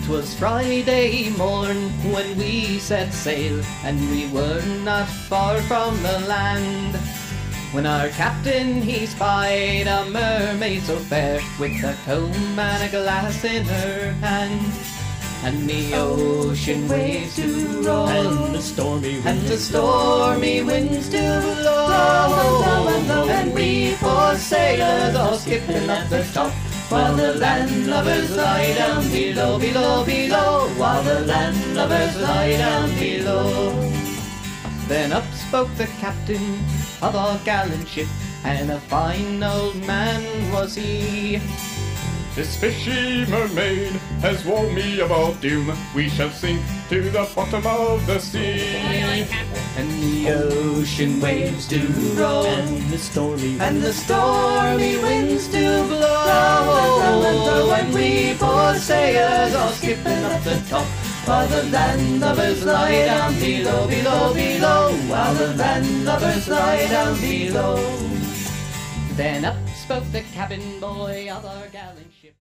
'Twas Friday morn when we set sail, and we were not far from the land, when our captain he spied a mermaid so fair, with a comb and a glass in her hand. And the ocean waves do roll, and the stormy winds do blow, and we poor sailors all skipping up the top, while the landlubbers lie down below, below, below, while the landlubbers lie down below. Then up spoke the captain of our gallant ship, and a fine old man was he. "This fishy mermaid has warned me about doom. We shall sink to the bottom of the sea." And the ocean waves do roll, and the stormy winds do blow, and we poor sailors all skipping up the top, while the landlubbers lie down below, below, below, while the landlubbers lie down below. Then up spoke the cabin boy of our gallant ship.